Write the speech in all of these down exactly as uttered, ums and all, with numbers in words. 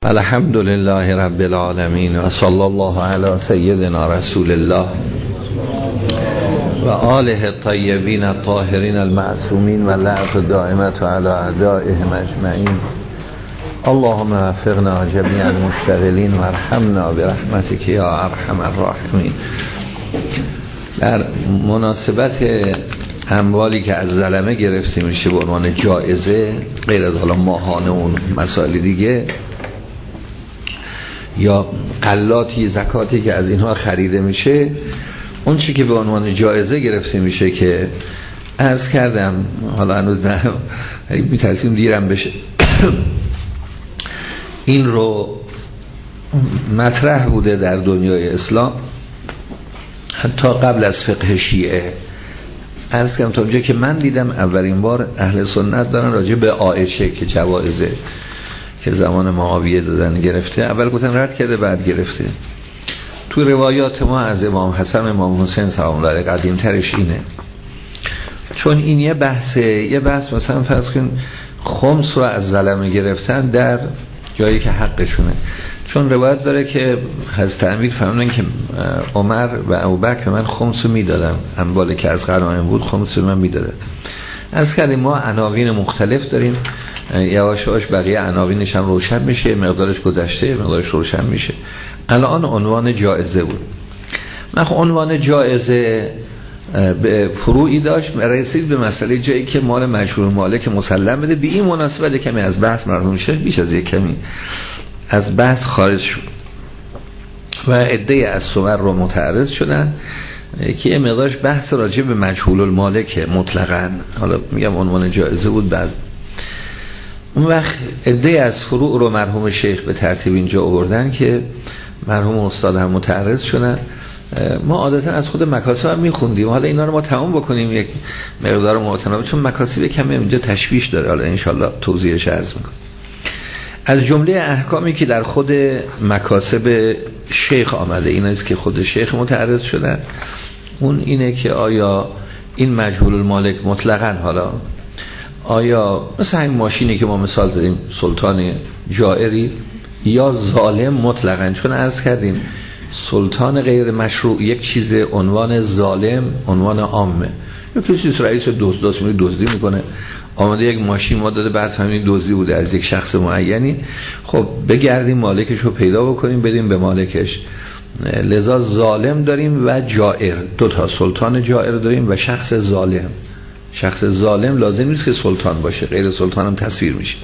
الحمد لله رب العالمین و صلی الله علی سیدنا رسول الله و آله الطیبین الطاهرین المعصومین و لعنت الدائمة علی اعدائهم اجمعین. اللهم وفقنا جمیع المشتغلین و ارحمنا برحمتک یا ارحم الراحمین. در مناسبت اموالی که از ظلمه گرفته میشه به عنوان جایزه، غیر از حالا ماهانه اون مسائل دیگه، یا غلاتی زکاتی که از اینها خریده میشه، اون چی که به عنوان جایزه گرفته میشه که عرض کردم، حالا هنوز نه میترسیم دیرم بشه، این رو مطرح بوده در دنیای اسلام حتی قبل از فقه شیعه. عرض کردم تا اونجا که من دیدم اولین بار اهل سنت دارن راجع به عایشه که جوایزه که زمان معاویه دادن گرفته، اول گفتن رد کرده بعد گرفته. تو روایات ما از امام حسن امام حسین سلام الله علیه قدیم ترش اینه، چون این یه بحثه، یه بحث مثلا فرض کن خمس رو از ظلمه گرفتن در جایی که حقشونه، چون روایت داره که حضرت امیر فرمودن که عمر و ابوبکر من خمس رو میدادم، اموالی که از غنایم بود خمس رو من میدادم. از کردیم ما عناوین مختلف داریم، یواش یواش بقیه عناوینش هم روشن میشه، مقدارش گذشته مقدارش روشن میشه. الان عنوان جایزه بود، من خب عنوان جایزه به فروعی داشت، رسید به مسئله جایی که مال مجهول مالک مسلم بده. به این مناسبت کمی از بحث مرحوم شد، بیش از یک کمی از بحث خارج شد و عده از صور رو متعرض شدن که یه مقدارش بحث راجع به مجهول المالک مطلقاً، حالا میگم عنوان جایزه بود. بعد اون وقت عده از فروع رو مرحوم شیخ به ترتیب اینجا آوردن که مرحوم استاد هم متعرض شدن. ما عادتا از خود مکاسب هم میخوندیم، حالا اینا رو ما تمام بکنیم یک مقدار متناوب، چون مکاسب کمی اینجا تشویش داره، حالا انشالله توضیحش عرض میکنم. از جمله احکامی که در خود مکاسب شیخ آمده این است که خود شیخ متعرض شدن، اون اینه که آیا این مجهول المالک مطلقاً، حالا آیا مثل این ماشینی که ما مثال زدیم سلطان جائری یا ظالم مطلقاً، چون عرض کردیم سلطان غیر مشروع یک چیز، عنوان ظالم عنوان عامه. یک چیز رئیس دزداست میره دزدی میکنه، آمده یک ماشین ما داده بعد همین دزدی بوده از یک شخص معینی، خب بگردیم مالکش رو پیدا بکنیم بدیم به مالکش. لذا ظالم داریم و جائر، دو تا سلطان جائر داریم و شخص ظالم. شخص ظالم لازم نیست که سلطان باشه، غیر سلطان هم تصویر میشه.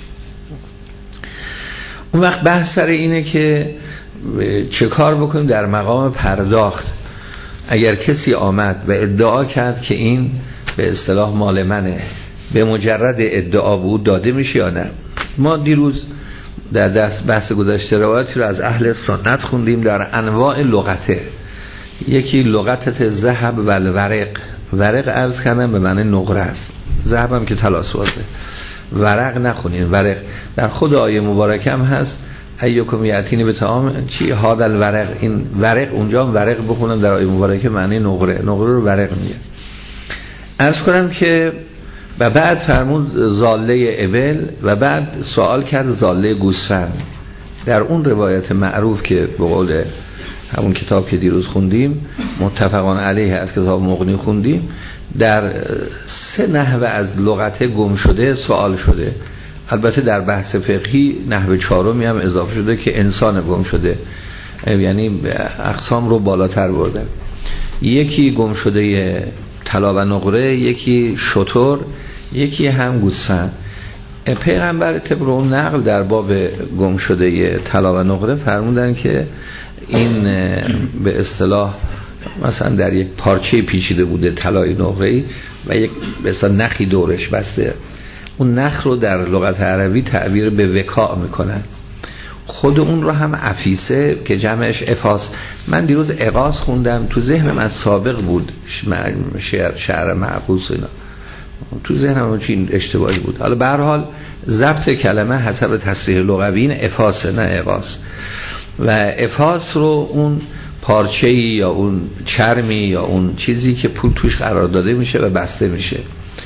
اون وقت بحث سر اینه که چه کار بکنیم در مقام پرداخت. اگر کسی آمد و ادعا کرد که این به اصطلاح مال منه، به مجرد ادعا بود داده میشه یا نه؟ ما دیروز در دست بحث گذشته روایتی رو از اهل سنت خوندیم در انواع لغته. یکی لغتت ذهب و الورق، ورق عرض کردم به معنی نقره است، ذهب هم که طلاسوازه، ورق نخونین، ورق در خود آیه مبارکه هم هست ایکم یاتین به طعام چی هذا الورق، این ورق اونجا هم ورق بخونم در آیه مبارکه معنی نقره، نقره رو ورق میگه. عرض کنم که و بعد فرمود زاله ابل و بعد سوال کرد زاله گوسفند. در اون روایت معروف که به قول همون کتاب که دیروز خوندیم متفقان علیه از کتاب مغنی خوندیم، در سه نحوه از لغت گم شده سوال شده. البته در بحث فقهی نحوه چهارمی هم اضافه شده که انسان گم شده، یعنی اقسام رو بالاتر بردن. یکی گم شده طلا و نقره، یکی شتر، یکی هم گوسفند. پیغمبر طبق اون نقل در باب گم شده طلا و نقره فرمودن که این به اصطلاح مثلا در یک پارچه پیچیده بوده طلای نقره‌ای و یک به اصطلاح نخی دورش بسته، اون نخ رو در لغت عربی تعبیر به وکاء میکنن. خود اون رو هم عفیسه که جمعش افاس. من دیروز اقاس خوندم، تو ذهنم از سابق بود شعر, شعر معقوس اینا، تو ذهنم چین اشتباهی بود. حالا به هر حال ضبط کلمه حسب تصریح لغوی افاسه نه اقاس. و افاس رو اون پارچه‌ای یا اون چرمی یا اون چیزی که پول توش قرار داده میشه و بسته میشه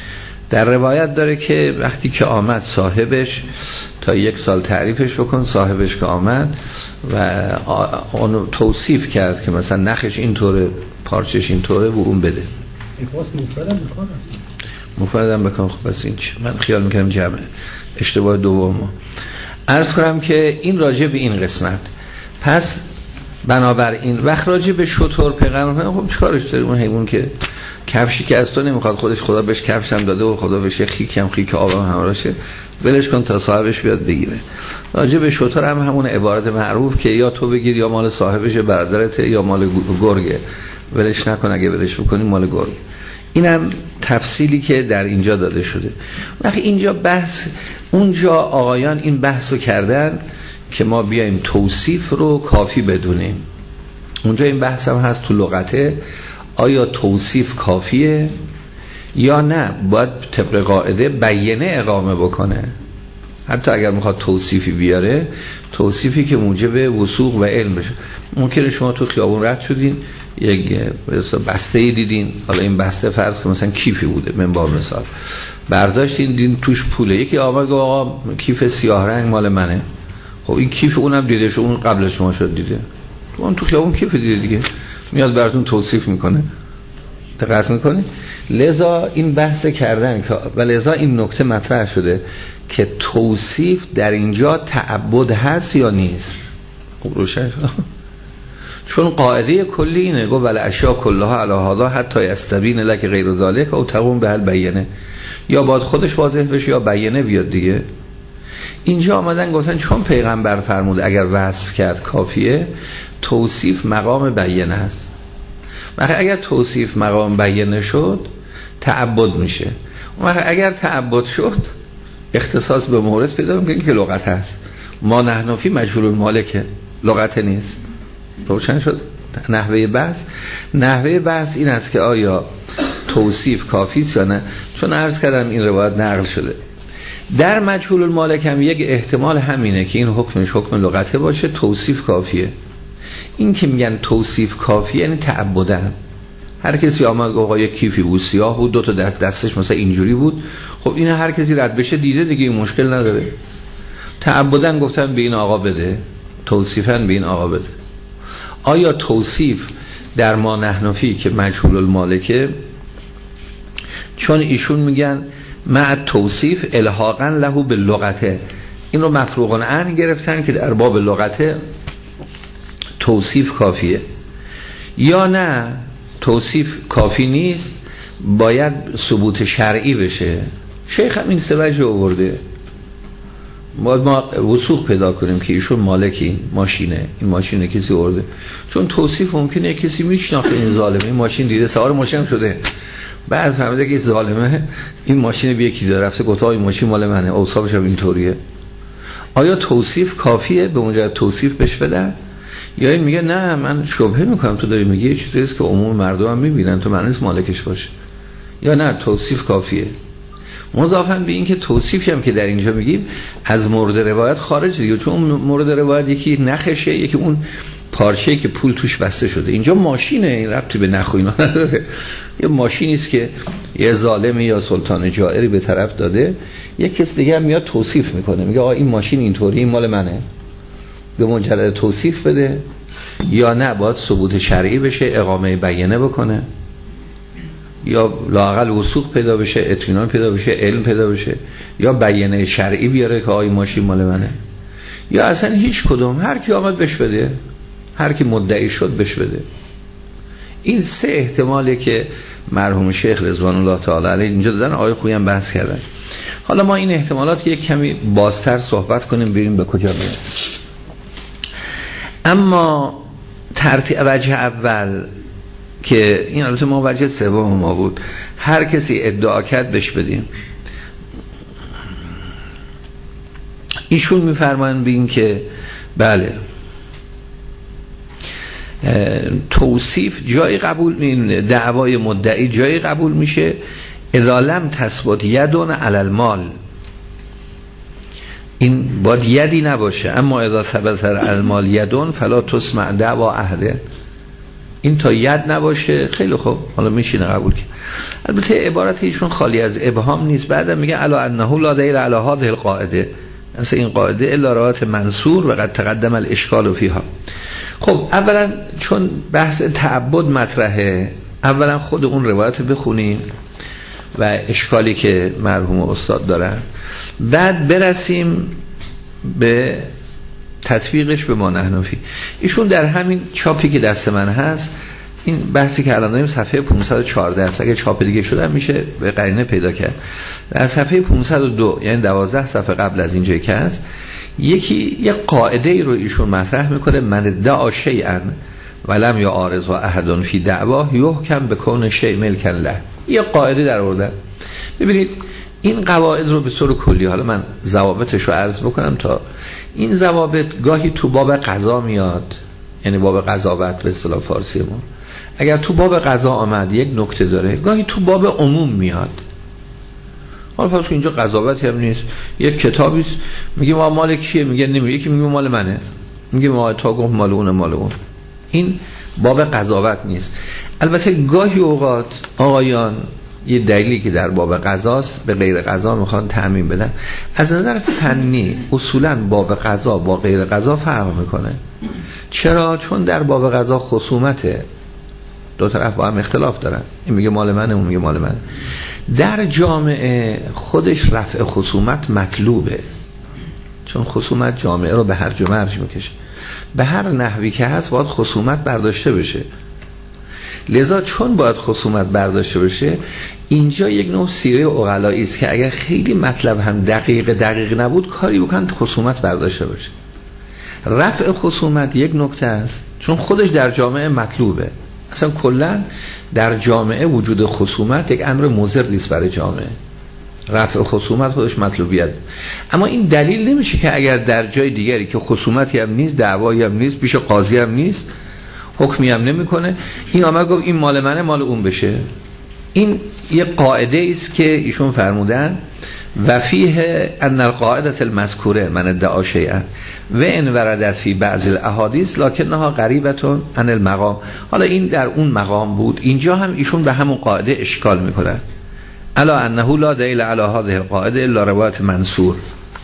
در روایت داره که وقتی که آمد صاحبش تا یک سال تعریفش بکن، صاحبش که آمد و اونو توصیف کرد که مثلا نخش اینطوره، پارچش اینطوره و اون بده. مفردم بکنم مفردم بکن. خب بس این چه؟ من خیال میکنم جمعه. اشتباه دوم عرض کنم که این راجع به این قسمت. پس بنابراین وقت راجع به شتر پیغمبر خب چیکارش داریم؟ اون حیوان که کفشی که از تو نمیخواد، خودش خدا بهش کفش هم داده و خدا بهش خیک هم خیک آب هم همراشه، ولش کن تا صاحبش بیاد بگیره. راجع به شتر هم همون عبارت معروف که یا تو بگیر یا مال صاحبش، برادرته، یا مال گرگه، ولش نکن، اگه ولش بکنی مال گرگ. اینم تفصیلی که در اینجا داده شده. وقتی اینجا بحث، اونجا آقایان این بحثو کردن که ما بیایم توصیف رو کافی بدونیم. اونجا این بحث هم هست تو لغته، آیا توصیف کافیه یا نه باید طبق قاعده بیانه اقامه بکنه. حتی اگر میخواد توصیفی بیاره، توصیفی که موجب وثوق و علم بشه. ممکنه شما تو خیابون رد شدین یک بسته ای دیدین، حالا این بسته فرض که مثلا کیفی بوده، من با مثال برداشتین دیدین توش پوله، یکی آمد گفت آقا کیف سیاه رنگ مال منه. خب این کیف اونم دیده شو، اون قبل شما شد دیده، اون تو خیابون کیف دیده دیگه، میاد براتون توصیف میکنه. دقت میکنی؟ لذا این بحث کردن و لذا این نکته مطرح شده که توصیف در اینجا تعبد هست یا نیست. خب روشن شد. چون قاعده کلی اینه، گفت ول اشیا کلها علی هذا حتی یستبین لک غیر ذلک او تقوم به البینه، یا باید خودش واضح بشه یا بیانه بیاد دیگه. اینجا آمدن گفتن چون پیغمبر فرمود اگر وصف کرد کافیه، توصیف مقام بیانه است. وقتی اگر توصیف مقام بیانه شد تعبد میشه. وقتی اگر تعبد شد اختصاص به مورد پیدا میکنه که لغت هست. ما نحنفی مجهول المالکه، لغت نیست. روشن شد نحوه بحث؟ نحوه بحث این است که آیا توصیف کافی است یا نه. چون عرض کردم این روایت نقل شده. در مجهول المالک هم یک احتمال همینه که این حکمش حکم لغته باشه، توصیف کافیه. این که میگن توصیف کافیه یعنی تعبدن. هر کسی آمد گفت آقا یک کیفی بود سیاه بود، دو تا دست دستش مثلا اینجوری بود، خب این هر کسی رد بشه دیده دیگه، این مشکل نداره. تعبدن گفتن به این آقا بده، توصیفاً به این آقا بده. آیا توصیف در ما نحنفی که مجهول المالکه، چون ایشون میگن مع توصیف الحاقا له باللغته، این رو مفروغ عن گرفتن که در باب لغته توصیف کافیه، یا نه توصیف کافی نیست، باید ثبوت شرعی بشه. شیخ هم این سه وجه آورده. باید ما وثوق پیدا کنیم که ایشون مالکی ماشینه، این ماشینه کسی آورده. چون توصیف ممکنه کسی میشناخته این ظالمه، این ماشین دیده، سوار ماشین هم شده، بعد فهمیده که ظالمه این ماشین به یکی داره رفته گفت این ماشین مال منه، اوصافش هم اینطوریه. آیا توصیف کافیه به مجرد توصیف بهش بدن، یا این میگه نه من شبهه میکنم تو داری میگی یه چیزی است که عموم مردم هم میبینن، تو معنیش مالکش باشه، یا نه توصیف کافیه. مضافاً به این که توصیفی هم که در اینجا میگیم از مورد روایت خارج دیگه، چون مورد روایت یکی نخشه، یکی اون پارچه‌ای که پول توش بسته شده. اینجا ماشینه، این ربطی به نخ و اینا نداره. یه ماشینی است که یه ظالمی یا سلطان جائری به طرف داده، یک کس دیگه هم میاد توصیف میکنه، میگه آقا این ماشین اینطوری، این مال منه. به مجرد توصیف بده، یا نه باید ثبوت شرعی بشه، اقامه بیانه بکنه، یا لااقل وثوق پیدا بشه، اطمینان پیدا بشه، علم پیدا بشه، یا بیانه شرعی بیاره که آقا ماشین مال منه، یا اصلا هیچ کدوم، هر کی آمد بهش بده، هر کی مدعی شد بهش بده. این سه احتماله که مرحوم شیخ رضوان الله تعالی علیه اینجا دادن، آقای خویی هم بحث کردن. حالا ما این احتمالات یک کمی بازتر صحبت کنیم، بریم به کجا میاد. اما ترتیب وجه اول که این البته ما وجه سوم ما بود، هر کسی ادعا کرد بهش بدیم. ایشون میفرمایند به این که بله توصیف جایی قبول، این دعوای مدعی جایی قبول میشه اذا لم تثبت یدون علی المال، این باید یدی نباشه، اما اذا ثبت علی المال یدون فلا تسمع دعوا اهله. این تا ید نباشه خیلی خوب، حالا میشینه قبول که. البته عبارت ایشون خالی از ابهام نیست. بعدم میگه الا انه لا دلیل علی هذه القاعده، اصلا این قاعده الا روایت منصور و قد تقدم الاشکال فیها. خب اولا چون بحث تعبد مطرحه، اولا خود اون روایت بخونیم و اشکالی که مرحوم استاد دارن، بعد برسیم به تطبیقش به ما نحنفی. ایشون در همین چاپی که دست من هست، این بحثی که الان داریم صفحه پانصد و چهارده است، اگه چاپ دیگه شده میشه به قرینه پیدا کرد. در صفحه پانصد و دو یعنی دوازده صفحه قبل از اینجایی که هست، یکی یک قاعده ای رو ایشون مطرح میکنه: من ادعا شیئا ولم یعارض احد فی دعواه یحکم بکون شیء ملکا له. یک قاعده در آورده. ببینید این قواعد رو به طور کلی، حالا من ضوابطش رو عرض بکنم تا این ضوابط گاهی تو باب قضا میاد، یعنی باب قضاوت به اصطلاح فارسی ما. اگر تو باب قضا آمد یک نکته داره، گاهی تو باب عموم میاد. حالا پس اینجا قضاوتی هم نیست، یک کتابی است، میگه ما مال کیه، میگه نمیگه، یکی میگه مال منه، میگه ما تا گفت مال اونه مال اون. این باب قضاوت نیست. البته گاهی اوقات آقایان یه دلیلی که در باب قضاست به غیر قضا میخوان تعمیم بدن. از نظر فنی اصولا باب قضا با غیر قضا فرق میکنه. چرا؟ چون در باب قضا خصومته، دو طرف با هم اختلاف دارن، این میگه مال منه، اون میگه مال منه. در جامعه خودش رفع خصومت مطلوبه، چون خصومت جامعه رو به هرج و مرج میکشه. به هر نحوی که هست باید خصومت برداشته بشه. لذا چون باید خصومت برداشته بشه، اینجا یک نوع سیره عقلایی است که اگر خیلی مطلب هم دقیق دقیق نبود کاری بکن خصومت برداشته بشه. رفع خصومت یک نکته است، چون خودش در جامعه مطلوبه. اصلا کلا در جامعه وجود خصومت یک امر مضر نیست برای جامعه. رفع خصومت خودش مطلوبیت. اما این دلیل نمیشه که اگر در جای دیگری که خصومتی هم نیست، دعوایی هم نیست، پیش قاضی هم نیست، حکمی هم نمیکنه، این آمد گفت این مال منه مال اون بشه. این یه قاعده است که ایشون فرمودن و فیه ان القاعده المذکوره من ادعا شیئا و ان وردت فی بعض الاحادیث لکنها قریبه عن المقام. حالا این در اون مقام بود، اینجا هم ایشون به همون قاعده اشکال میکنن. الا انه لا دلیل علی هذه القاعده الا روایت منصور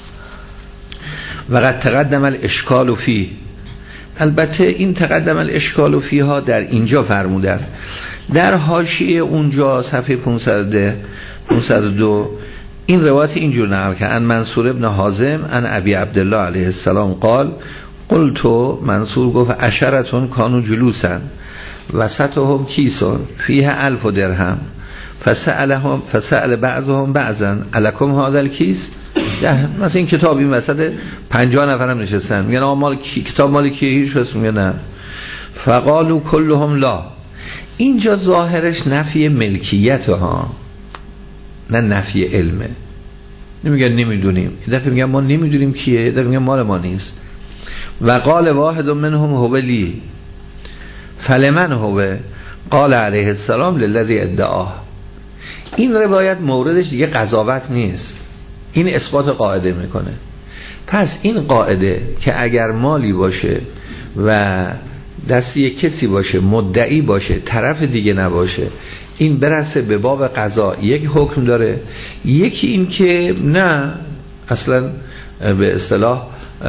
و قد تقدم الاشکال فیه. البته این تقدم الاشکال فیها در اینجا فرمودن. در حاشیه اونجا صفحه پانصد و دو این روایت اینجور نقل که ان منصور ابن حازم ان ابی عبدالله علیه السلام قال قلت، منصور گفت عشرتون کانو جلوسن وسطهم کیسون فیه الف درهم فسألهم فسأل بعضهم بعضا الکم هذا الکیس. مثلا این کتاب این وسط پنجاه نفرم نشستن، میگن آقا مال کی کتاب مال کیه؟ هیچ کس میگه نه. فقالوا كلهم لا. اینجا ظاهرش نفی ملکیت ها، نه نفی علمه. نمیگن نمیدونیم، یه دفعه میگن ما نمیدونیم کیه، یه دفعه میگن مال ما نیست. و قال واحد منهم هو لی فلمن هو قال علیه السلام للذی ادعاه. این روایت موردش دیگه قضاوت نیست، این اثبات قاعده میکنه. پس این قاعده که اگر مالی باشه و دستی کسی باشه، مدعی باشه، طرف دیگه نباشه، این برسه به باب قضا یک حکم داره. یکی این که نه اصلا به اصطلاح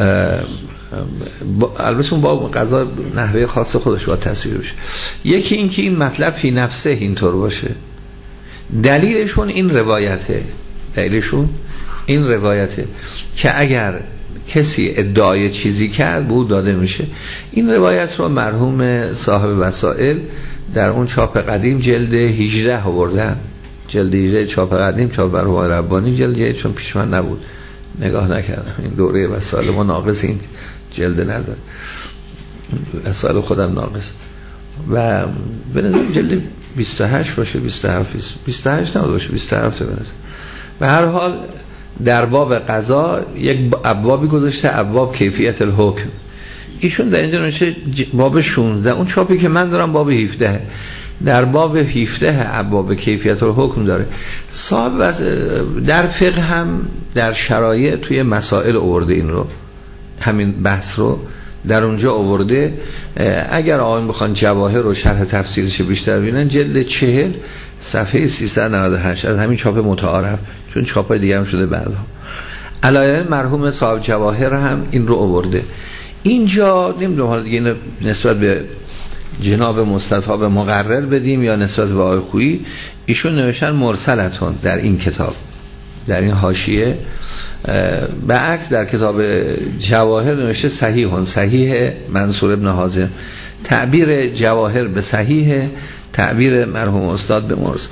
البته اون باب قضا نحوه خاص خودش با تصویر بشه. یکی این که این مطلب فی نفسه اینطور باشه. دلیلشون این روایته، دلیلشون این روایته که اگر کسی ادعای چیزی کرد به او داده میشه. این روایت رو مرحوم صاحب وسائل در اون چاپ قدیم جلد هجده آوردن، جلد هجده چاپ قدیم، چاپ مرحوم ربانی جلد هجده، چون پیش من نبود نگاه نکردم، این دوره وسائل ما ناقص این جلد نداره، وسائل خودم ناقص. و به نظر جلد بیست و هشت باشه، بیست و هفت بیست و هشت نبود باشه، بیست و هفت به نظر. به هر حال در باب قضا یک ابوابی گذاشته، ابواب کیفیت الحکم. ایشون در اینجا نوشته باب شانزده، اون چاپی که من دارم باب هفده. در باب هفده ابواب کیفیت الحکم داره. صاحب در فقه هم در شرایع توی مسائل آورده این رو، همین بحث رو در اونجا آورده. اگر آقایون بخوان جواهر و شرح تفسیرش بیشتر ببینن جلد چهل صفحه سیصد و نود و هشت از همین چاپ متعارف، چون چاپای دیگه هم شده بعدها. علایه مرحوم صاحب جواهر هم این رو آورده. اینجا نمیدونم حالا دیگه نسبت به جناب مستطاب مقرر بدیم یا نسبت به آقای خویی، ایشون نوشتن مرسلتون در این کتاب، در این حاشیه. به عکس در کتاب جواهر نوشته صحیحون، صحیح منصور ابن حازم. تعبیر جواهر به صحیح، تعبیر مرحوم استاد به مرسل.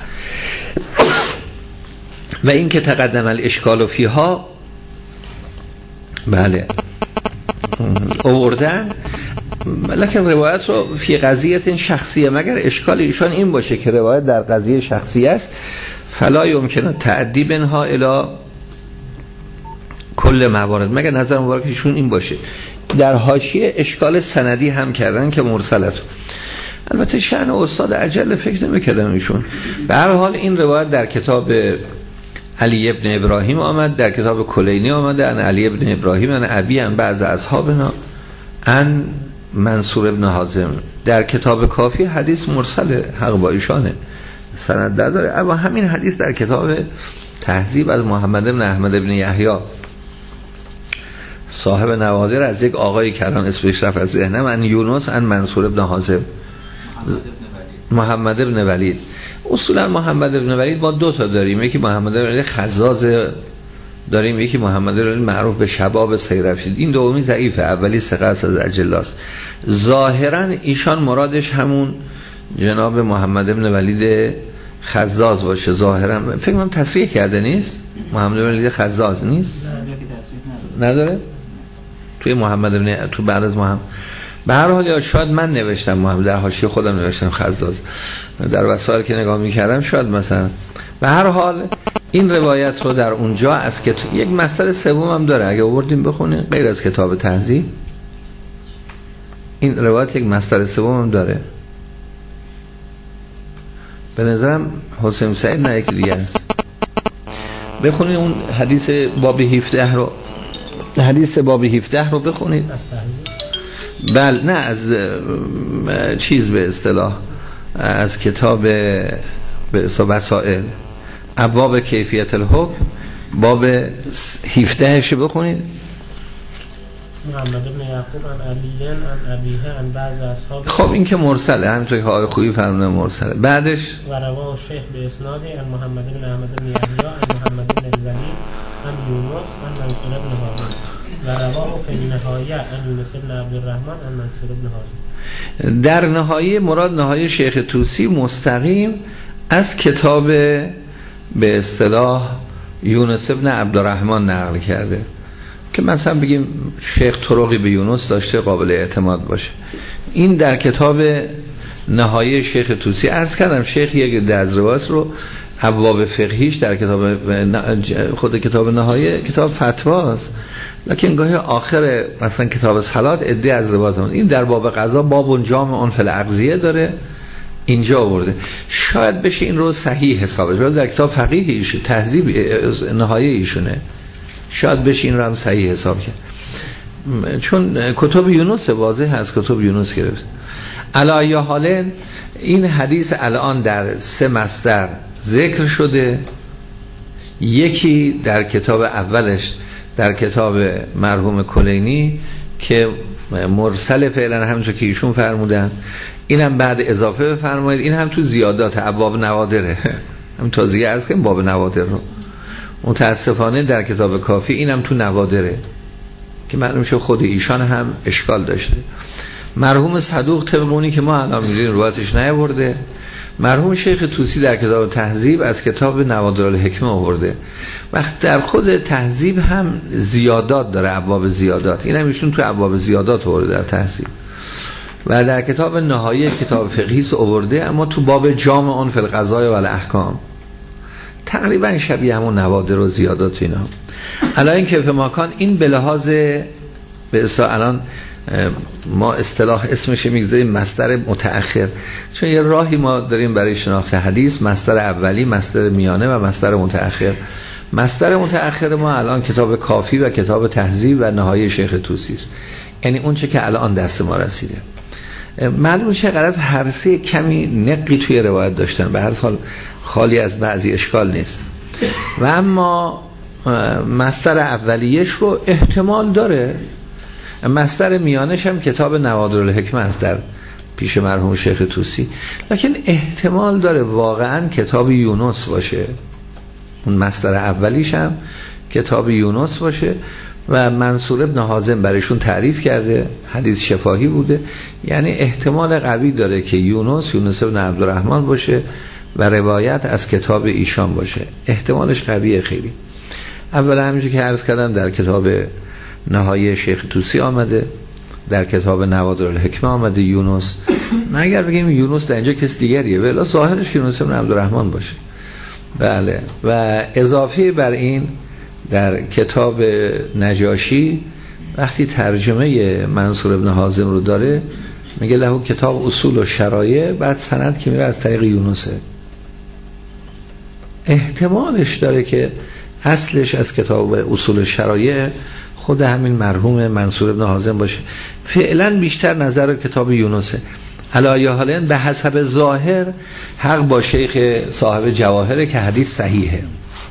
و این که تقدم الاشکال فیها، بله آوردن، لکن روایت رو فی قضیت شخصیه، مگر اشکال ایشان این باشه که روایت در قضیه شخصی است، فلا یمکن تعدی بنها الی کل موارد، مگر نظر مبارک ایشون این باشه. در حاشیه اشکال سندی هم کردن که مرسلت. البته شأن استاد عجل فکر نمی‌کردم ایشون. به هر حال این روایت در کتاب علی ابن ابراهیم آمد، در کتاب کلینی آمده ان علی ابن ابراهیم ان ابی ان بعض اصحابنا ان منصور ابن حازم. در کتاب کافی حدیث مرسل، حق با ایشانه، سند نداره. اما همین حدیث در کتاب تهذیب از محمد ابن احمد ابن یحیی صاحب نوادر از یک آقای کلان اسمش رفت از ذهنم، ان یونس ان منصور ابن حازم، محمد ابن ولید. اصولا محمد ابن ولید ما دو تا داریم، یکی محمد ابن ولید خزاز داریم، یکی محمد ابن ولید معروف به شباب سیرفید. این دومی ضعیفه، اولی ثقه است از اجلاست. ظاهرا ایشان مرادش همون جناب محمد ابن ولید خزاز باشه. ظاهرا فکر کنم تصریح کرده نیست، محمد ابن ولید خزاز نیست، نداره توی محمد ابن، تو بعد از محمد. به هر حال یا شاید من نوشتم محمد، در حاشیه خودم نوشتم خزاز، در وسایل که نگاه میکردم شاید مثلا. به هر حال این روایت رو در اونجا از که یک مصدر سوم هم داره، اگه آوردیم بخونیم غیر از کتاب تهذیب، این روایت یک مصدر سوم هم داره. به نظرم حسین سعید نه یکی دیگه است. بخونید اون حدیث باب هفده رو، حدیث باب هفده رو بخونید. بله نه از چیز به اصطلاح از کتاب به وسائل، ابواب کیفیت الحکم، باب هفده ش بخونید. محمد بن یعقوب عن علی عن ابیه عن بعض اصحاب. خب این که مرسله، همینطوری که آقای خویی فرمودن مرسله. بعدش و رواه شیخ به اسنادی عن محمد بن احمد بن یحیی عن محمد بن الولید عن یونس عن منصور بن حازم و رواه فی النهایه عن یونس بن عبدالرحمن عن منصور بن حازم. در نهایه مراد نهایه شیخ طوسی مستقیم از کتاب به اصطلاح یونس بن عبدالرحمن نقل کرده که مثلا بگیم شیخ طرقی به یونس داشته قابل اعتماد باشه. این در کتاب نهایه شیخ طوسی عرض کردم. شیخ یک از روایت رو ابواب فقهیش در کتاب خود کتاب نهایه کتاب فتواست، لکن گاهی آخر مثلا کتاب صلات عده از روایت هم. این در باب قضا باب جامع فی الاغذیه داره، اینجا آورده. شاید بشه این رو صحیح حسابش بده در کتاب فقیه ایشون، تهذیب نهایه ایشونه، شاید بشه این رو هم صحیح حساب کرد، چون کتب یونس واضح از کتب یونس گرفت. علی حال این حدیث الان در سه مصدر ذکر شده. یکی در کتاب اولش در کتاب مرحوم کلینی که مرسل فعلا همونجور که ایشون فرمودن، اینم بعد اضافه بفرمایید. این هم تو زیادات ابواب نوادره، هم تازگی عرض کنم باب نوادر رو. متاسفانه در کتاب کافی اینم تو نوادره که معلوم شد خود ایشان هم اشکال داشته. مرحوم صدوق طبقونی که ما الان می‌دونیم روایتش نیاورده. مرحوم شیخ طوسی در کتاب تهذیب از کتاب نوادر الحکمه آورده. وقت در خود تهذیب هم زیادات داره، ابواب زیادات، این هم ایشون تو ابواب زیادات آورده در تهذیب. و در کتاب نهایه کتاب فقهی آورده، اما تو باب جامع اون فی القضایا و الاحکام تقریبا شبیه همون نوادر و زیادات اینا. الان این کیف ماکان این به لحاظ به اصطلاح الان ما اصطلاح اسمش میگذاریم مصدر متأخر، چون یه راهی ما داریم برای شناخت حدیث، مصدر اولی، مصدر میانه و مصدر متأخر. مصدر متأخر ما الان کتاب کافی و کتاب تهذیب و نهایه شیخ طوسی است. یعنی اون چه که الان دست ما رسیده. معلوم شه غرض هر سه کمی نقی توی روایت داشتن، به هر حال خالی از بعضی اشکال نیست. و اما مصدر اولیش رو احتمال داره، مصدر میانش هم کتاب نوادرالحکمه است در پیش مرحوم شیخ طوسی، لکن احتمال داره واقعا کتاب یونس باشه. اون مصدر اولیش هم کتاب یونس باشه و منصور ابن حازم برایشون تعریف کرده، حدیث شفاهی بوده، یعنی احتمال قوی داره که یونس یونس ابن عبدالرحمن باشه و روایت از کتاب ایشان باشه. احتمالش قویه خیلی. اولا همینجور که عرض کردم در کتاب نهایی شیخ طوسی آمده، در کتاب نوادرالحکمه آمده یونس. من اگر بگیم یونس در اینجا کس دیگریه، ولی ظاهرش یونس ابن عبدالرحمن باشه. بله. و اضافه بر این در کتاب نجاشی وقتی ترجمه منصور ابن حازم رو داره میگه له کتاب اصول و شرایع، بعد سند که میره از طریق یونسه. احتمالش داره که اصلش از کتاب اصول شرایع خود همین مرحوم منصور ابن حازم باشه. فعلا بیشتر نظر کتاب یونسه. علی حالین به حسب ظاهر حق با شیخ صاحب جواهره که حدیث صحیحه،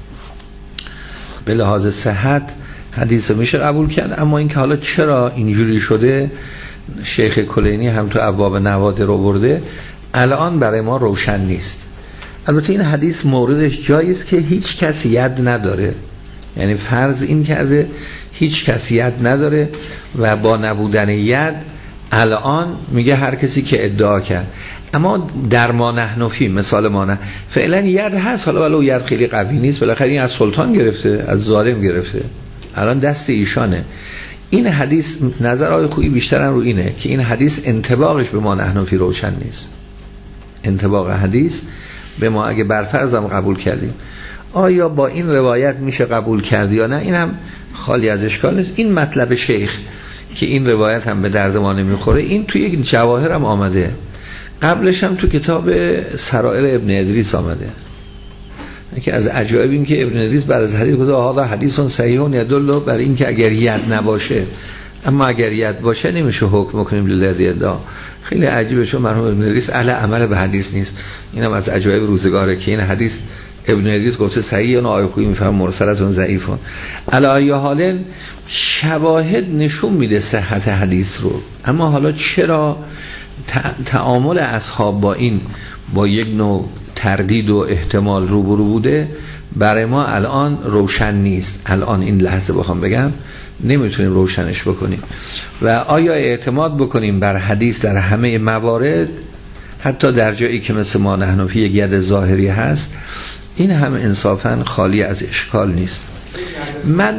به لحاظ صحت حدیث میشه قبول کرد. اما اینکه حالا چرا اینجوری شده شیخ کلینی هم تو ابواب نوادر رو برده، الان برای ما روشن نیست. البته این حدیث موردش جاییست که هیچ کس ید نداره، یعنی فرض این کرده هیچ کس ید نداره و با نبودن ید الان میگه هر کسی که ادعا کرد. اما در ما نحنفی مثال ما نه فعلا ید هست، حالا ولو ید خیلی قوی نیست، بالاخره این از سلطان گرفته، از ظالم گرفته، الان دست ایشانه. این حدیث نظر آقای خویی بیشتر رو اینه که این حدیث انطباقش به ما نحنفی روشن نیست. انطباق حدیث به ما اگه برفرضم قبول کردیم، آیا با این روایت میشه قبول کرد یا نه، این هم خالی از اشکال نیست. این مطلب شیخ که این روایت هم به درد ما نمیخوره، این توی یک جواهر هم آمده، قبلش هم تو کتاب سرائر ابن ادریس آمده که از عجایب این که ابن ادریس بعد از حدیث گفته حالا حدیث صحیح یدل بر این که اگر ید نباشه، اما اگر ید باشه نمیشه حکم کنیم للذی ادعا. خیلی عجیبه، چون مرحوم ابن ادریس اهل عمل به حدیث نیست. اینم از عجایب روزگاره که این حدیث ابن ادریس گفته صحیح، اون آیه خویی میفهم مرسلتون ضعیفون. علی حال شواهد نشون میده صحت حدیث رو، اما حالا چرا تعامل اصحاب با این با یک نوع تردید و احتمال روبرو بوده برای ما الان روشن نیست. الان این لحظه بخوام بگم نمیتونیم روشنش بکنیم. و آیا اعتماد بکنیم بر حدیث در همه موارد، حتی در جایی که مثل ما نحنفی یک ید ظاهری هست، این هم انصافا خالی از اشکال نیست. من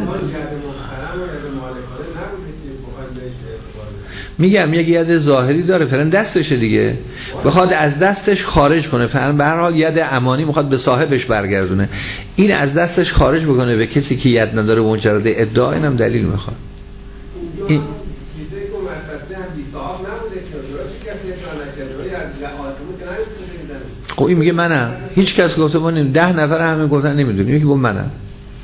میگم یک ید ظاهری داره، فعلا دستشه دیگه، بخواد از دستش خارج کنه، فعلا به هر حال ید امانی میخواد به صاحبش برگردونه، این از دستش خارج بکنه به کسی که ید نداره مجرد ادعا، اینم دلیل میخواد. این خب این میگه منم، هیچ کس گفته بونیم، ده نفر همه گفتن نمیدونیم، یکی گفت منم.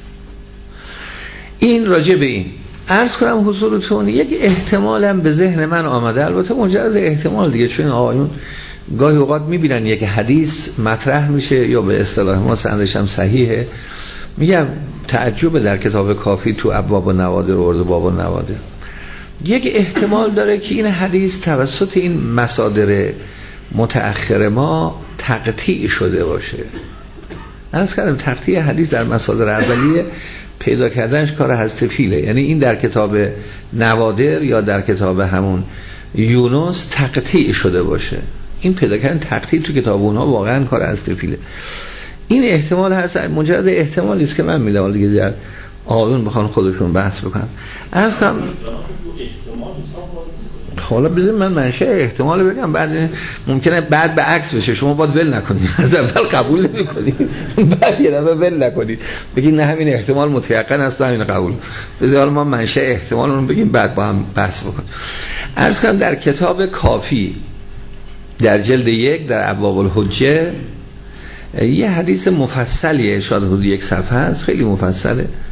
این راجع به این عرض کنم حضورتون یک احتمال هم به ذهن من آمده، البته مجرد احتمال دیگه، چون آقایون گاهی اوقات میبینن یک حدیث مطرح میشه یا به اصطلاح ما سندش هم صحیحه، میگم تعجب در کتاب کافی تو ابواب نوادر ورده، باب نوادر یک احتمال داره که این حدیث توسط این مصادر متأخر ما تقطیع شده باشه. عرض کردم تقطیع حدیث در مصادر اولیه پیدا کردنش کار هستفیله، یعنی این در کتاب نوادر یا در کتاب همون یونس تقطیع شده باشه، این پیدا کردن تقطیع تو کتاب اونها واقعا کار هستفیله. این احتمال هست، مجرد احتمالی است که من میدم دیگه در آقایون بخوان خودشون بحث بکنن. عرض کنم حالا بذارید من منشأ احتمال بگم، بعد ممکنه بعد به عکس بشه، شما باید ول نکنید، از اول قبول نمی‌کنید بعد یه دفعه ول نکنید بگید نه همین احتمال متيقن است همین قبول. بذارید حالا ما منشأ احتمال رو بگیم بعد با هم بحث بکنیم. عرض کنم در کتاب کافی در جلد یک در ابواب الحجه یه حدیث مفصلیه، شاید حدود یک صفحه است، خیلی مفصله.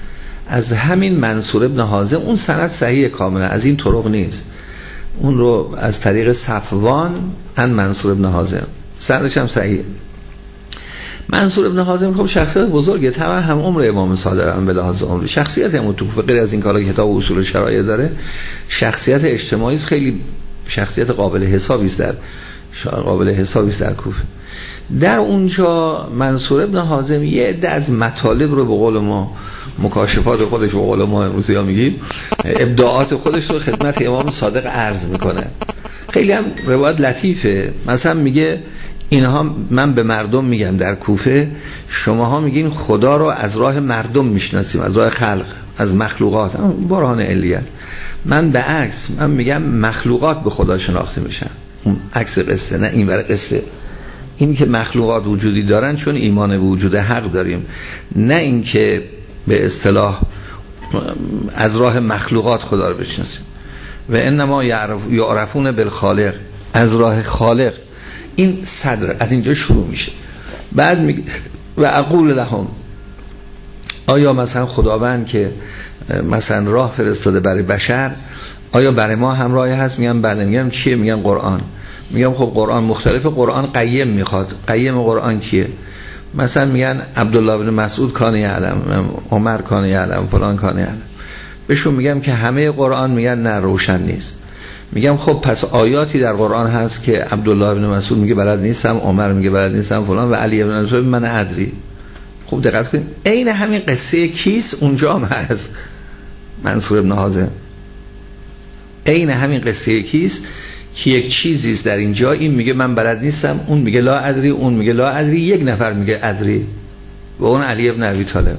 از همین منصور ابن حازم. اون سند صحیح کاملا، از این طرق نیست. اون رو از طریق صفوان عن منصور ابن حازم، سندش هم صحیح. منصور ابن حازم خب شخصیت بزرگه، طبعا هم عمر امام صادق هم به لحاظ عمر، شخصیت هم تو غیر از این کارا که کتاب اصول شرایع داره، شخصیت اجتماعی خیلی شخصیت قابل حسابی است در قابل حسابی است در کوفه. در اونجا منصور ابن حازم یه عده از مطالب رو به قول ما مکاشفات خودش، به قول ما امروزی ها میگیم ابداعات خودش رو خدمت امام صادق عرض میکنه. خیلی هم روایت لطیفه. مثلا میگه اینها من به مردم میگم در کوفه، شماها میگین خدا رو از راه مردم میشناسیم، از راه خلق، از مخلوقات، برهان علیه. من به عکس من میگم مخلوقات به خدا شناخته میشن. اون عکس قصه، نه این ور قصه. این که مخلوقات وجودی دارن چون ایمان به وجود حق داریم، نه این که به اصطلاح از راه مخلوقات خدا رو بشناسیم. و انما یعرفون بالخالق، از راه خالق. این صدر از اینجا شروع میشه. بعد میگه و اقول لهم، آیا مثلا خداوند که مثلا راه فرستاده برای بشر، آیا برای ما هم راهی هست؟ میگم بله. میگم چیه؟ میگم قرآن. میگم خب قرآن مختلف، قرآن قیم میخواد. قیم قرآن کیه؟ مثلا میگن عبدالله بن مسعود کان یعلم، عمر کان یعلم، فلان کان یعلم. بهشون میگم که همه قرآن، میگن نه روشن نیست. میگم خب پس آیاتی در قرآن هست که عبدالله بن مسعود میگه بلد نیستم، عمر میگه بلد نیستم فلان، و علی بن ابی طالب من ادری. خوب دقت کنید، عین همین قصه کیس اونجا هم هست. منصور ابن حازم عین همین قصه کیس که یک چیزی است در اینجا، این میگه من بلد نیستم، اون میگه لا ادری، اون میگه لا ادری، یک نفر میگه ادری و اون علی بن ابی طالب،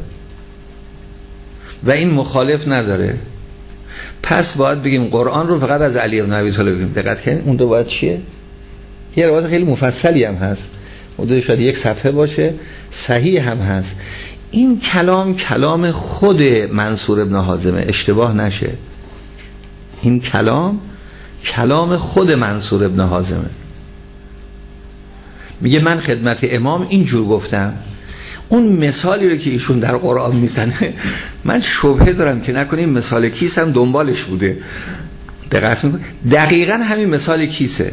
و این مخالف نداره. پس باید بگیم قرآن رو فقط از علی بن ابی طالب بگیم. دقت کنید اون دو باید چیه؟ یه روایت خیلی مفصلی هم هست، حدود شاید یک صفحه باشه، صحیح هم هست. این کلام کلام خود منصور ابن حازمه، اشتباه نشه. این کلام کلام خود منصور ابن حازمه. میگه من خدمت امام اینجور گفتم. اون مثالی رو که ایشون در قرآن میزنه، من شبهه دارم که نکنه این مثال کیس هم دنبالش بوده. دقت میکنه دقیقاً همین مثال کیسه.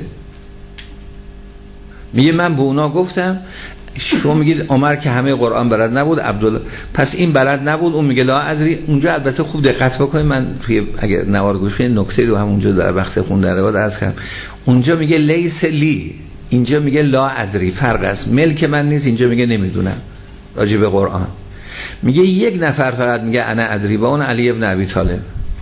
میگه من به اونا گفتم، شما میگید عمر که همه قرآن بلد نبود، عبدالله پس این بلد نبود، اون میگه لا ادری. اونجا البته خوب دقت بکنید، من توی اگه نوار گوش کنید نکته رو همونجا در وقت خوندن روایت عرض کردم. اونجا میگه لیس لی، اینجا میگه لا ادری، فرق است. ملک من نیست، اینجا میگه نمیدونم. راجع به قرآن میگه یک نفر فقط میگه انا ادری، با اون علی ابن ابی طالب.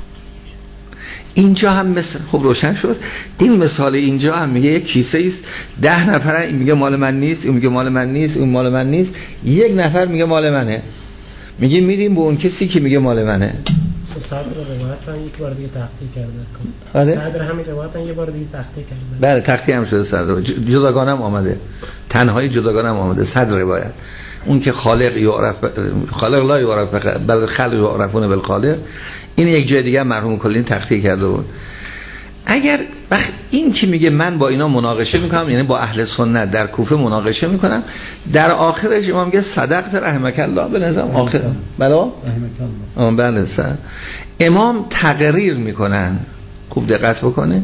اینجا هم مثل خوب روشن شد. این مثال اینجا هم میگه یک کیسه است، ده نفر، این میگه مال من نیست، اون میگه مال من نیست، اون مال من نیست، یک نفر میگه مال منه. میگه میدیم به اون کسی که میگه مال منه. صدر روایت هم یک بار دیگه تحقیق کرده. صدر همین روایت هم یک بار دیگه تحقیق کرده. بله تحقیق هم شده، صدر جداگانه هم آمده، تنهایی جداگانه هم آمده صدر روایت. اون که خالق یعرف، خالق لا یعرف بل خلق یعرفون بالخالق، این یک جای دیگه مرحوم کلینی تحقیق کرده بود. اگر وقت این که میگه من با اینا مناقشه میکنم، یعنی با اهل سنت در کوفه مناقشه میکنم، در آخرش امام میگه صدقت رحمک الله، به نظام آخر بلا رحمک الله، بله امام تقریر میکنن. خوب دقت بکنه،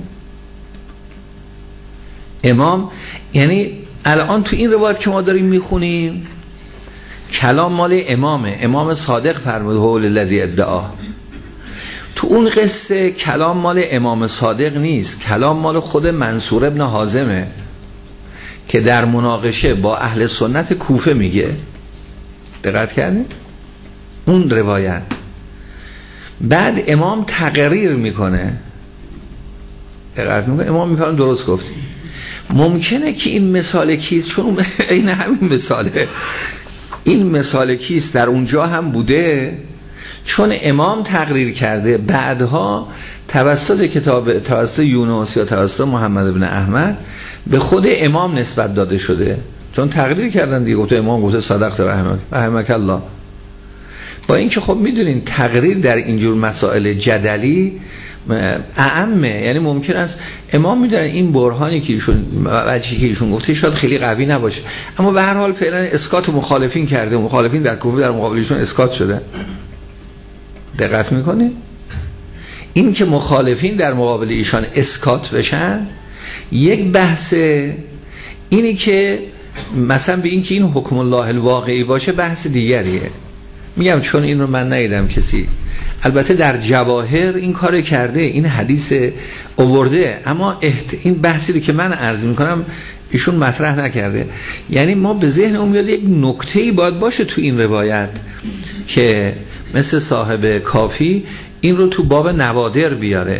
امام یعنی الان تو این روایت که ما داریم میخونیم کلام مال امامه، امام صادق فرمود هو الذی ادعا. تو اون قصه کلام مال امام صادق نیست، کلام مال خود منصور ابن حازمه که در مناقشه با اهل سنت کوفه میگه. دقت کردید اون روایت. بعد امام تقریر میکنه، دقت میکنه، امام میفرماید درست گفتی. ممکنه که این مثال کیست، چون این همین مثاله، این مثال کیست در اونجا هم بوده، چون امام تقریر کرده، بعدها توسط کتاب توسط یونس یا توسط محمد بن احمد به خود امام نسبت داده شده، چون تقریر کردن دیگه، گفته امام گفته صدقت رحمک رحمک الله. با اینکه خب میدونین تقریر در اینجور مسائل جدلی اعمه، یعنی ممکن است امام میدونن این برهانی که ایشون وجهی که ایشون گفته شاید خیلی قوی نباشه، اما به هر حال فعلا اسکات مخالفین کرده، مخالفین در کوفه در مقابل ایشون اسکات شده. دقت میکنه؟ این که مخالفین در مقابل ایشان اسکات بشن یک بحثه، اینی که مثلا به این که این حکم الله الواقعی باشه بحث دیگریه. میگم چون این رو من ندیدم کسی، البته در جواهر این کار کرده، این حدیث آورده، اما احت... این بحثی رو که من عرض میکنم ایشون مطرح نکرده. یعنی ما به ذهن اون میاد یک نکته‌ای باید باشه تو این روایت که مثل صاحب کافی این رو تو باب نوادر بیاره.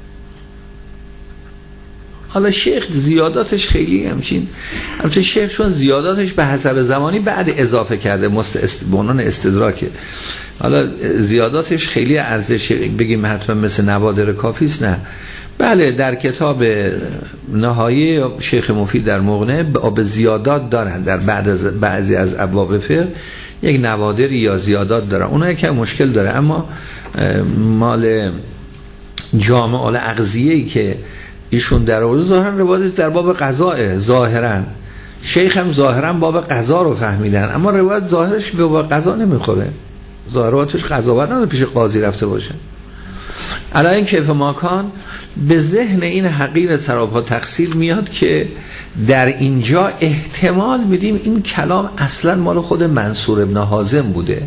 حالا شیخ زیاداتش خیلی همچین، البته شیخ چون زیاداتش به حسب زمانی بعد اضافه کرده مستعنان استدراکه، حالا زیاداتش خیلی ارزش بگیم حتما مثل نوادر کافیست نه. بله در کتاب نهایی شیخ مفید در مغنی به زیادات دارن، در بعد از بعضی از ابواب فقه یک نوادری یا زیادات دارن، اونها که مشکل داره. اما مال جامع الاغذیه‌ای که ایشون در اول ظاهرا روایت در باب قضاء، ظاهرا شیخ هم ظاهرا باب قضا رو فهمیدن، اما روایت ظاهرش به باب قضا نمیخوره، ظاهراتش قضاوت نداره پیش قاضی رفته باشه. علا این کیف ماکان به ذهن این حقیر سراپا تقصیر میاد که در اینجا احتمال میدیم این کلام اصلا مال خود منصور ابن حازم بوده،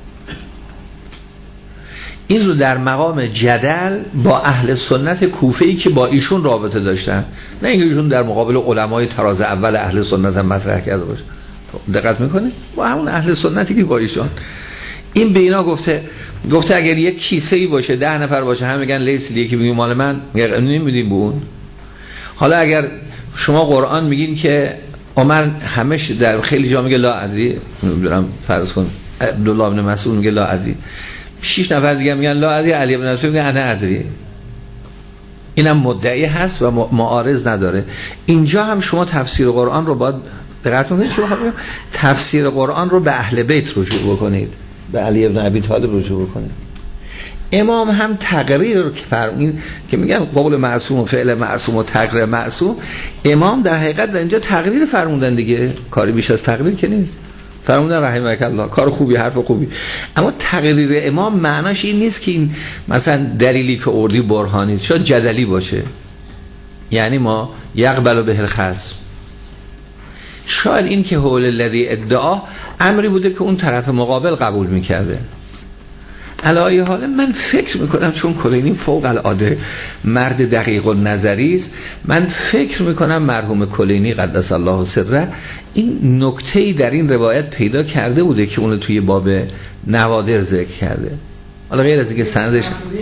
این رو در مقام جدل با اهل سنت کوفه‌ای که با ایشون رابطه داشتن، نه اینکه ایشون در مقابل علمای تراز اول اهل سنت هم مطرح کرده باشه. دقت میکنه؟ با همون اهل سنتی که با ایشون این به اینا گفته گفته اگر یک کیسه‌ای باشه ده نفر باشه هم میگن لیس لیه که میگه مال من، نمیدیم به اون. حالا اگر شما قرآن میگین که عمر همش در خیلی جا میگه لا ادری، نمیدونم فرض کن عبدالله بن مسعود میگه لا ادری، شش نفر دیگه میگن لا ادری، علی بن ابی طالب میگه انا ادری، اینم مدعی هست و معارض نداره. اینجا هم شما تفسیر قرآن رو باید دقت کنید، شما تفسیر قرآن رو به اهل بیت رجوع بکنید، به علی بن ابی طالب رجوع بکنید. امام هم تقریر رو که فرمودین که میگن قول معصوم و فعل معصوم و تقریر معصوم، امام در حقیقت در اینجا تقریر فرمودن دیگه، کاری بیش از تقریر که نیست. فرمودن رحمک الله، کار خوبی، حرف خوبی. اما تقریر امام معناش این نیست که این مثلا دلیلی که اوردی برهانی، شاید جدلی باشه، یعنی ما یقبل به الخصم، شاید این که حول الذی ادعا امری بوده که اون طرف مقابل قبول میکرده. علایه حال من فکر میکنم چون کلینی فوق العاده مرد دقیق و نظری است، من فکر میکنم مرحوم کلینی قدس الله سره این نکته‌ای در این روایت پیدا کرده بوده که اون توی باب نوادر ذکر کرده. حالا غیر از اینکه سندش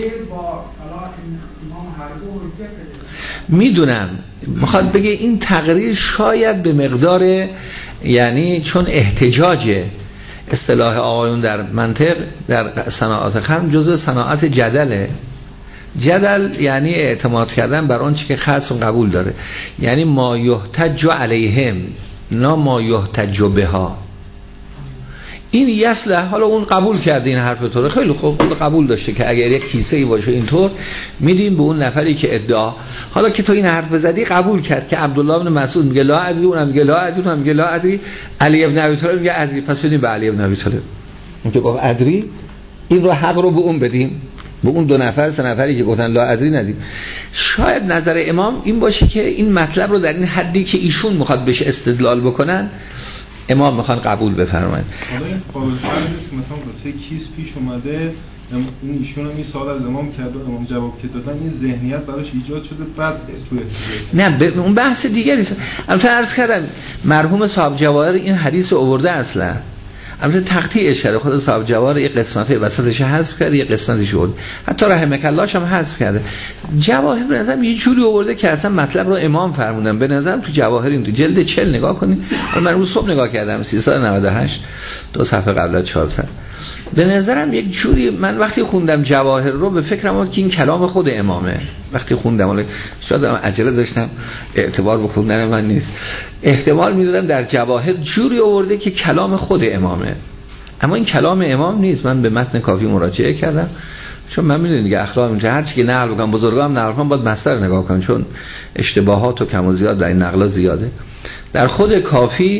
میدونم میخواد بگه این تقریر شاید به مقدار، یعنی چون احتجاجه، اصطلاح آقایون در منطق در صناعات خرم جزء صناعت جدله. جدل یعنی اعتماد کردن بر آن چی که خصم قبول داره، یعنی ما یحتج علیهم نه ما یحتج بها. این یسله، حالا اون قبول کرده این حرف تو رو، خیلی خوب قبول داشته که اگر یک کیسه ای باشه اینطور میدیم به اون نفری که ادعا، حالا که تو این حرف زدی قبول کرد که عبدالله بن مسعود میگه لا ادری، اونم میگه لا ادری، اونم میگه لا ادری، علی ابن ابی طالب میگه ادری، پس بدیم به علی ابن ابی طالب. اون که گفت ادری، این رو حق رو به اون بدیم، به اون دو نفر سه نفری که گفتن لا ادری ندیم. شاید نظر امام این باشه که این مطلب رو در این حدی که ایشون میخواد بهش استدلال بکنن امام میخوان قبول بفرمایند. حالا این قابل فرض که مثلا واسه کیس پیش اومده این ایشون هم این سوال از امام کرد و امام جواب که دادن، این ذهنیت براش ایجاد شده بعد تو نه ب... اون بحث دیگری است. البته عرض کردم مرحوم صاحب جواهر این حدیث رو آورده، اصلا البته تقطیعش کرده، خود صاحب جواهر یک قسمت‌های وسطش حذف کرده، یک قسمتش آورد، حتی رحمک الله هم حذف کرده. جواهر به نظرم یه جوری آورده که اصلا مطلب رو امام فرمودن. به نظرم تو جواهر این تو جلد چهل نگاه کنید، من روز صبح نگاه کردم سیصد و نود و هشت، دو صفحه قبل از چهارصد. به نظرم یک جوری من وقتی خوندم جواهر رو به فکرم اومد که این کلام خود امامه. وقتی خوندم حالا شاید من عجله داشتم، اعتبار به خوندن من نیست، احتمال می‌دادم در جواهر جوری آورده که کلام خود امامه، اما این کلام امام نیست. من به متن کافی مراجعه کردم، چون من می‌دونم دیگه اخلاق اینجا هر چی که نقل بکنم بزرگام نقل کنم باید مصدر نگاه کنم، چون اشتباهات و کم و زیاد در این نقلا زیاده. در خود کافی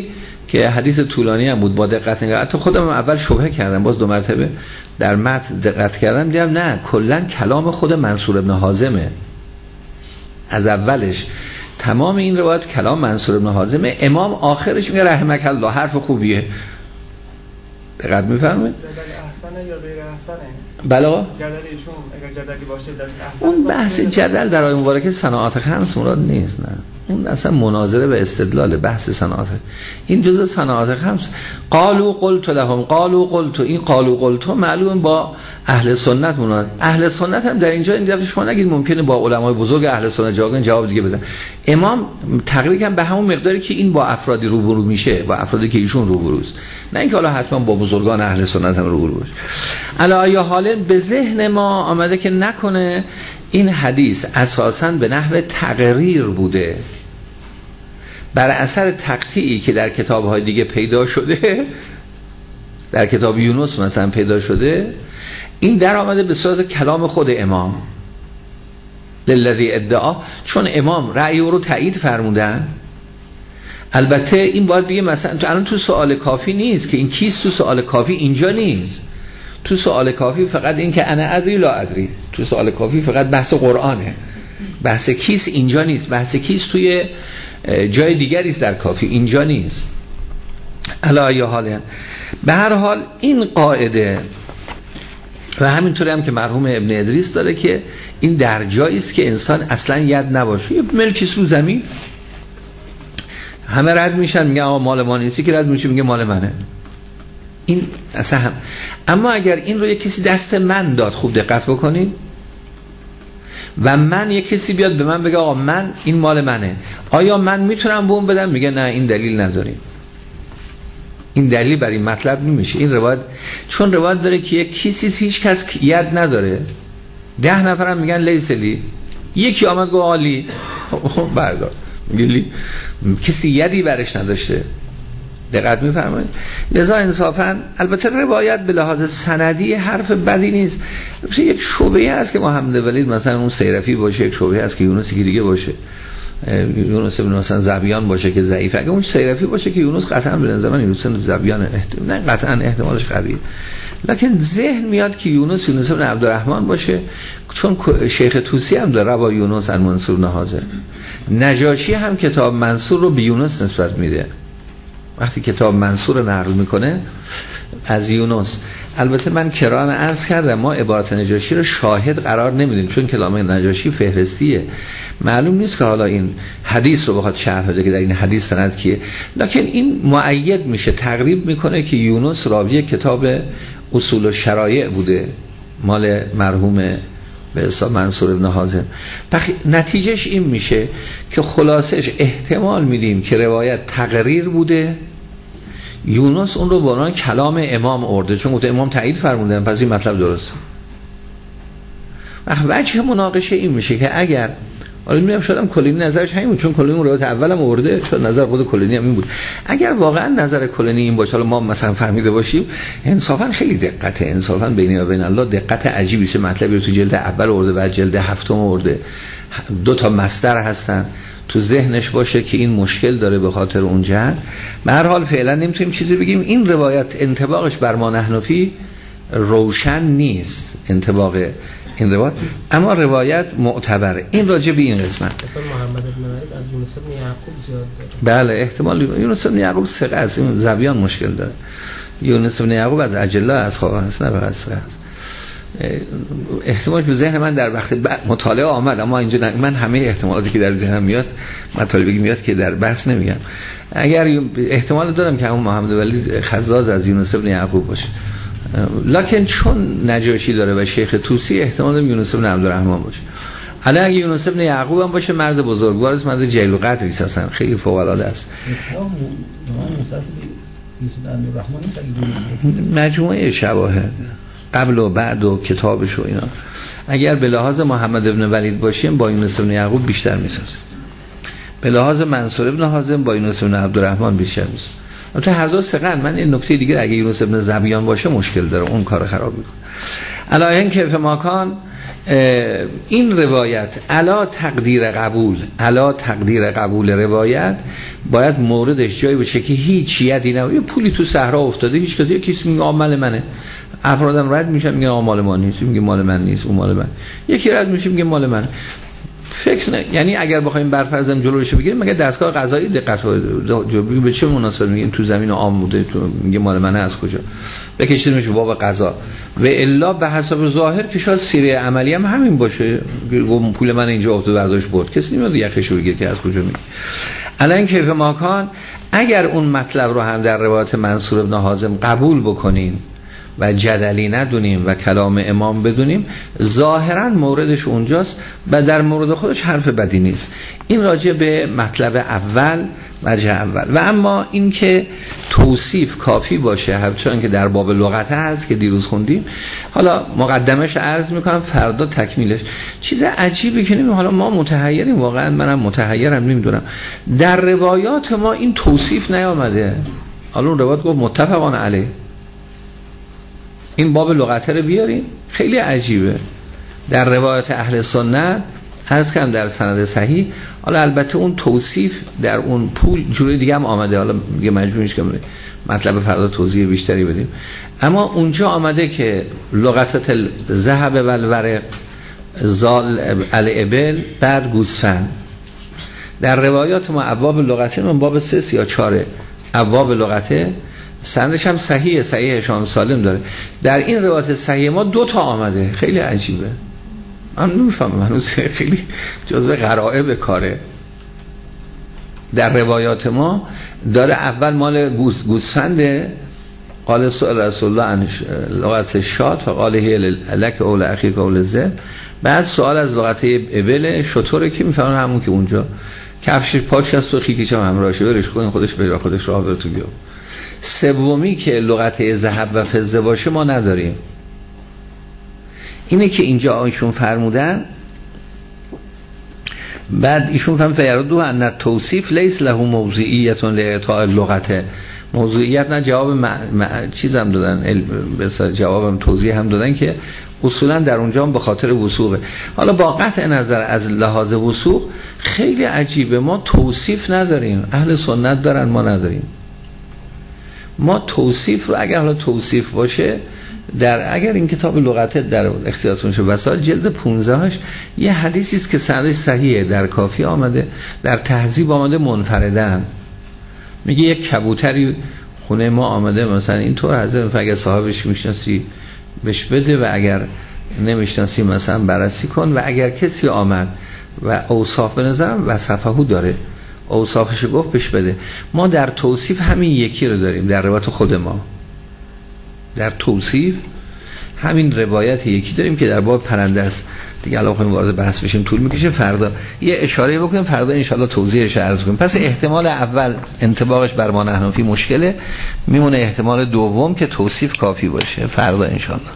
که حدیث طولانی هم بود با دقت نگاه. حتی خودم اول شبهه کردم، باز دو مرتبه در متن دقت کردم دیدم نه، کلا کلام خود منصور ابن حازمه از اولش. تمام این روایت کلام منصور ابن حازمه. امام آخرش میگه رحمک الله، حرف خوبیه. دقت میفرمایید؟ احسنه یا غیر احسنه؟ بله آقا. جدل ایشون اگر جدلی باشه در احسن. اون بحث جدل در آیه مبارکه صناعات خمس مراد نیست، نه. اون اصلا مناظره و استدلال، بحث صناعات. این جزء صناعات خمس. قالوا قلت لهم، قالوا قلت، این قالوا قلت معلوم با اهل سنت مناد. اهل سنت هم در اینجا این دفعه شما نگید ممکنه با علمای بزرگ اهل سنت جواب جواب دیگه بدن. امام تقریبا به همون مقداری که این با افرادی روبرو میشه، با افرادی که ایشون روبروست، نه اینکه حالا حتما با بزرگان اهل سنت هم روبرو باشه. علی ای حال به ذهن ما آمده که نکنه این حدیث اساساً به نحو تقریر بوده، بر اثر تقطیعی که در کتاب‌های دیگه پیدا شده، در کتاب یونس مثلا پیدا شده، این در آمده به صورت کلام خود امام للذی ادعا، چون امام رأی او رو تایید فرمودن. البته این باید بگه مثلا تو الان تو سوال کافی نیست که این کیست، تو سوال کافی اینجا نیست. تو سوال کافی فقط این که انا ادری لا ادری، تو سوال کافی فقط بحث قرآنه، بحث کیست اینجا نیست، بحث کیست توی جای دیگری است در کافی، اینجا نیست. علی حال به هر حال این قاعده و همینطوری هم که مرحوم ابن ادریس داره که این در جایی است که انسان اصلا ید نباشه، یه ملکی رو زمین همه رد میشن میگن آقا مال ما نیستی، که رد میشه میگه مال منه. این اصلا هم. اما اگر این رو یک کسی دست من داد، خوب دقت بکنید، و من یک کسی بیاد به من بگه آقا من این مال منه، آیا من میتونم به اون بدم؟ میگه نه، این دلیل نداریم. این دلیل برای این مطلب نمیشه. این روایت چون روایت داره که یک کسی هیچ کس ید نداره، ده نفرم میگن لیسلی، یکی آمد گفت عالی، خب بردار، میگه کسی یدی برش نداشته. دقت میفرمایید؟ لذا انصافا البته روایت به لحاظ سندی حرف بدی نیست. یک شبهه هست که محمد ولید مثلا اون سیرفی باشه، یک شبهه هست که یونسی که دیگه باشه، یونس ابن مثلا زبیان باشه که ضعیفه. اگه اون سیرفی باشه که یونس قطعا به نظر من یونس ابن زبیان احتمال نه قطعا احتمالش قویه، لکن ذهن میاد که یونس یونس ابن عبدالرحمن باشه، چون شیخ طوسی هم داره روا یونس عن منصور بن حازم. نجاشی هم کتاب منصور رو به یونس نسبت میده، وقتی کتاب منصور نقل میکنه از یونس. البته من کرام عرض کردم ما عبارت نجاشی رو شاهد قرار نمیدیم، چون کلام نجاشی فهرستیه، معلوم نیست که حالا این حدیث رو بخواد شرح بده که در این حدیث سند کیه، لکن این مؤید میشه، تقریب میکنه که یونس راوی کتاب اصول و شرایع بوده مال مرحوم به حساب منصور ابن حازم. نتیجهش این میشه که خلاصش احتمال میدیم که روایت تقریر بوده، یونس اون رو به عنوان کلام امام آورده، چون گفته امام تایید فرمودن، پس این مطلب درسته. وجه مناقشه این میشه که اگر حالا میگم شدم کلینی نظرش همین بود، چون کلینی روایت اولم آورده، چون نظر خود کلینی هم این بود. اگر واقعا نظر کلینی این باشه، حالا ما مثلا فهمیده باشیم، انصافا خیلی دقته، انصافا بینی و بین الله دقت عجیبی است. مطلبی رو تو جلد اول آورده، بعد جلد هفتم آورده، دو تا مصدر هستن، تو ذهنش باشه که این مشکل داره به خاطر اون جهت. به هر حال فعلا نمیتونیم چیزی بگیم. این روایت انطباقش بر ما نحنفی روشن نیست، انطباق این روایت، اما روایت معتبره. این راجع به این قسمت. مثلا محمد بن ولید از یونس بن یعقوب زیاد داره. بله احتمال یونس بن یعقوب ثقه است، این زبیان مشکل داره. یونس بن یعقوب از اجله از خواه هست، نه از ثقه است. احتمالش به ذهن من در وقت مطالعه آمد، اما اینجا من همه احتمالاتی که در ذهنم میاد مطالبی میاد که در بحث نمیگم. اگر احتمال دارم که همون محمد ولید خزاز از یونس بن یعقوب باشه، لکن چون نجاشی داره و شیخ طوسی احتمال یونس بن عبدالرحمن باشه. حالا اگه یونس بن یعقوب هم باشه، مرد بزرگوار است، مرد جلیل القدری است، خیلی فوق العاده است. مجموعه شواهد قبل و بعد و کتابش و اینا، اگر به لحاظ محمد ابن ولید باشیم با یونس بن یعقوب بیشتر میسازه، به لحاظ منصور ابن حازم با یونس بن عبدالرحمن بیشتر میسازه. البته هر دو ثقه. من این نکته دیگه، اگه یونس بن زبیان باشه مشکل داره، اون کار خراب میکنه. علاوه این که فماکان این روایت علا تقدیر قبول علا تقدیر قبول روایت باید موردش جایی باشه که هیچ یدی نه، یه پولی تو صحرا افتاده، هیچ کسی کسی میگه مال منه، افرادم رد میشن میگن مال ما نیست، میگه مال من نیست، اون مال من، یکی رد میشه میگه مال من. فکر نه، یعنی اگر بخوایم برفرضم جلوش بگیریم مگه دستگاه قضایی دقت جو به چه مناسبت میگیم تو زمین عام بوده تو میگه مال منه، از کجا بکشید میشه باب قضا و الا به حسب ظاهر که شاید سیره عملی هم همین باشه، پول من اینجا افتاد برداشت برد، کسی نمیاد یخشو بگیره که از کجا میگه. الان کیف ماکان اگر اون مطلب رو هم در روایت منصور ابن حازم قبول بکنیم و جدلی ندونیم و کلام امام بدونیم، ظاهرا موردش اونجاست و در مورد خودش حرف بدی نیست. این راجع به مطلب اول مرجع اول. و اما این که توصیف کافی باشه، همچنان که در باب لغت هست که دیروز خوندیم، حالا مقدمش عرض میکنم فردا تکمیلش. چیز عجیبی که نمیم، حالا ما متحیریم، واقعا منم متحیرم، نمیدونم در روایات ما این توصیف نیامده. حالا اون روایت گفت متفقان علیه، این باب لغته رو بیاریم، خیلی عجیبه. در روایت اهل سنت عرض کردم در سند صحیح، حالا البته اون توصیف در اون پول جوری دیگه هم آمده، حالا دیگه مجبور نیست که مطلب فردا توضیح بیشتری بدیم، اما اونجا آمده که لغتت الذهب و الورق زال الابل بعد گوسفند. در روایات ما ابواب لغته من باب سه یا چهاره ابواب لغته، سندش هم صحیحه، صحیح هشام سالم داره. در این روایت صحیح ما دو تا آمده، خیلی عجیبه، من نمیفهمم هنوز، خیلی جزو غرائب کاره. در روایات ما داره اول مال گوس گوسفنده، قال سؤال رسول الله عن لغت شات و قال هی لک اول اخیک اول زه، بعد سوال از لغت ابل شطوره که میفهمم همون که اونجا کفش پاش هست و خیکیش هم همراهشه، برش کن خودش بره خودش راه بره تو بیا. سومی که لغت ذهب و فضه باشه ما نداریم. اینه که اینجا ایشون فرمودن، بعد ایشون فهم فیردو ان توصیف لیس له موضوعیت لاعطاء اللغت، موضوعیت نه، جواب مع... مع... چیزم دادن، به جوابم توضیح هم دادن که اصولا در اونجا هم به خاطر وثوقه. حالا با قطع نظر از لحاظ وثوق خیلی عجیبه، ما توصیف نداریم، اهل سنت دارن ما نداریم. ما توصیف رو اگر حالا توصیف باشه در اگر این کتاب لغت در اختیارتون شه وسائل جلد پانزده هاش یه حدیثی است که سندش صحیحه، در کافی آمده، در تهذیب آمده منفردن، میگه یک کبوتری خونه ما آمده مثلا اینطور، حضرت اگر صاحبش میشناسی بهش بده و اگر نمیشناسی مثلا بررسی کن، و اگر کسی آمد و اوصاف به نظرم وصفه‌هو داره اوصافش گفت بهش بده. ما در توصیف همین یکی رو داریم در روایت خود ما، در توصیف همین روایت یکی داریم که در باب پرنده است دیگه. الان بخوایم وارد بحث بشیم طول میکشه، فردا یه اشاره بکنیم، فردا انشالله توضیحش عرض کنیم. پس احتمال اول انطباقش بر ما حنفی مشکله، میمونه احتمال دوم که توصیف کافی باشه، فردا انشالله.